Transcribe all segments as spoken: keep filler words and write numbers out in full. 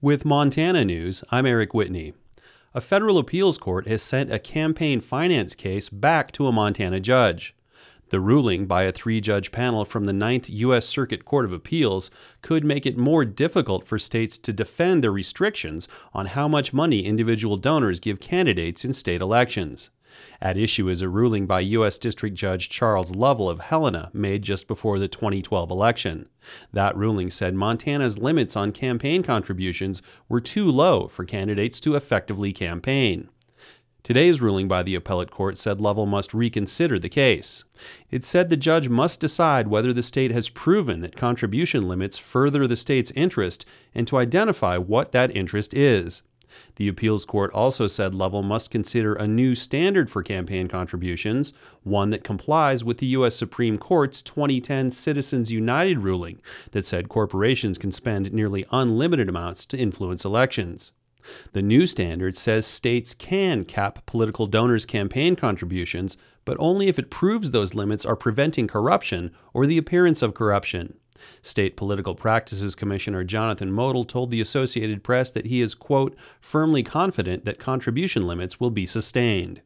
With Montana News, I'm Eric Whitney. A federal appeals court has sent a campaign finance case back to a Montana judge. The ruling by a three-judge panel from the Ninth U S Circuit Court of Appeals could make it more difficult for states to defend their restrictions on how much money individual donors give candidates in state elections. At issue is a ruling by U S District Judge Charles Lovell of Helena made just before the twenty twelve election. That ruling said Montana's limits on campaign contributions were too low for candidates to effectively campaign. Today's ruling by the appellate court said Lovell must reconsider the case. It said the judge must decide whether the state has proven that contribution limits further the state's interest and to identify what that interest is. The appeals court also said Lovell must consider a new standard for campaign contributions, one that complies with the U S Supreme Court's twenty ten Citizens United ruling that said corporations can spend nearly unlimited amounts to influence elections. The new standard says states can cap political donors' campaign contributions, but only if it proves those limits are preventing corruption or the appearance of corruption. State Political Practices Commissioner Jonathan Modell told the Associated Press that he is, quote, firmly confident that contribution limits will be sustained.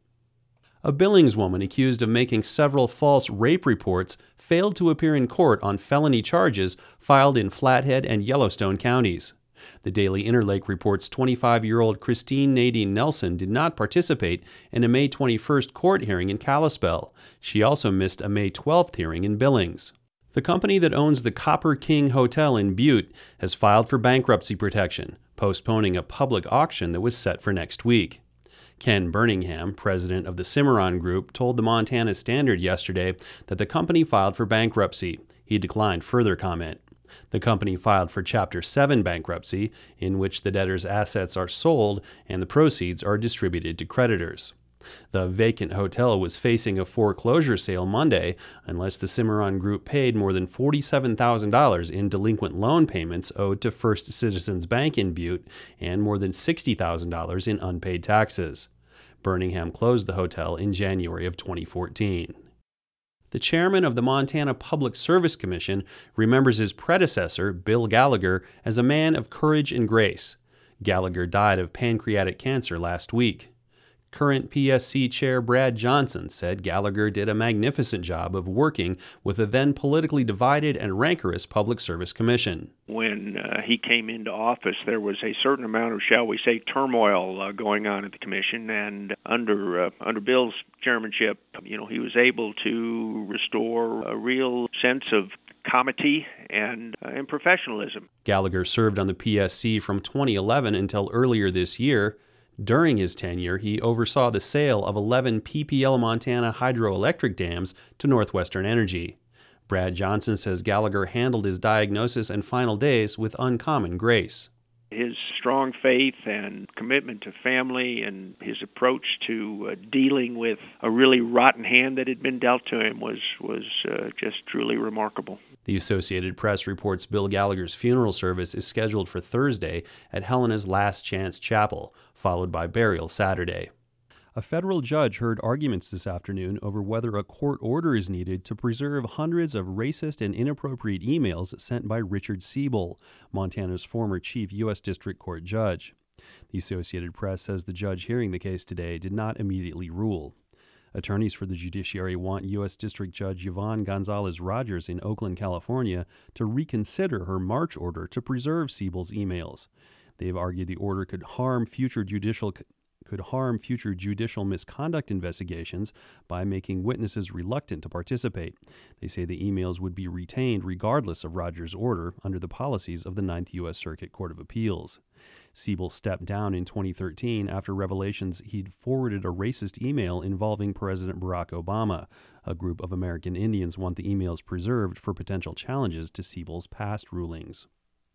A Billings woman accused of making several false rape reports failed to appear in court on felony charges filed in Flathead and Yellowstone counties. The Daily Interlake reports twenty-five-year-old Christine Nadine Nelson did not participate in a May twenty-first court hearing in Kalispell. She also missed a May twelfth hearing in Billings. The company that owns the Copper King Hotel in Butte has filed for bankruptcy protection, postponing a public auction that was set for next week. Ken Birmingham, president of the Cimarron Group, told the Montana Standard yesterday that the company filed for bankruptcy. He declined further comment. The company filed for Chapter seven bankruptcy, in which the debtor's assets are sold and the proceeds are distributed to creditors. The vacant hotel was facing a foreclosure sale Monday unless the Cimarron Group paid more than forty-seven thousand dollars in delinquent loan payments owed to First Citizens Bank in Butte and more than sixty thousand dollars in unpaid taxes. Birmingham closed the hotel in January of twenty fourteen. The chairman of the Montana Public Service Commission remembers his predecessor, Bill Gallagher, as a man of courage and grace. Gallagher died of pancreatic cancer last week. Current P S C Chair Brad Johnson said Gallagher did a magnificent job of working with a then politically divided and rancorous Public Service Commission. When uh, he came into office, there was a certain amount of, shall we say, turmoil uh, going on at the commission, and under uh, under Bill's chairmanship, you know, he was able to restore a real sense of comity and, uh, and professionalism. Gallagher served on the P S C from twenty eleven until earlier this year. During his tenure, he oversaw the sale of eleven P P L Montana hydroelectric dams to Northwestern Energy. Brad Johnson says Gallagher handled his diagnosis and final days with uncommon grace. His strong faith and commitment to family and his approach to uh, dealing with a really rotten hand that had been dealt to him was, was uh, just truly remarkable. The Associated Press reports Bill Gallagher's funeral service is scheduled for Thursday at Helena's Last Chance Chapel, followed by burial Saturday. A federal judge heard arguments this afternoon over whether a court order is needed to preserve hundreds of racist and inappropriate emails sent by Richard Siebel, Montana's former chief U S District Court judge. The Associated Press says the judge hearing the case today did not immediately rule. Attorneys for the judiciary want U S District Judge Yvonne Gonzalez-Rogers in Oakland, California, to reconsider her March order to preserve Siebel's emails. They've argued the order could harm future judicial could harm future judicial misconduct investigations by making witnesses reluctant to participate. They say the emails would be retained regardless of Rogers' order under the policies of the Ninth U S Circuit Court of Appeals. Siebel stepped down in twenty thirteen after revelations he'd forwarded a racist email involving President Barack Obama. A group of American Indians want the emails preserved for potential challenges to Siebel's past rulings.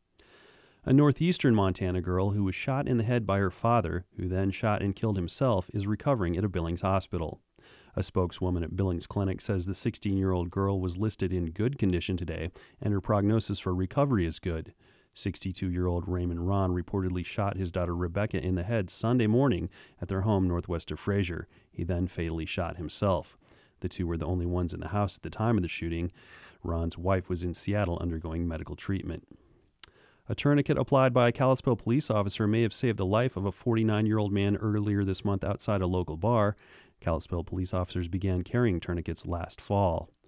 A northeastern Montana girl who was shot in the head by her father, who then shot and killed himself, is recovering at a Billings hospital. A spokeswoman at Billings Clinic says the sixteen-year-old girl was listed in good condition today, and her prognosis for recovery is good. sixty-two-year-old Raymond Ron reportedly shot his daughter Rebecca in the head Sunday morning at their home northwest of Fraser. He then fatally shot himself. The two were the only ones in the house at the time of the shooting. Ron's wife was in Seattle undergoing medical treatment. A tourniquet applied by a Kalispell police officer may have saved the life of a forty-nine-year-old man earlier this month outside a local bar. Kalispell police officers began carrying tourniquets last fall.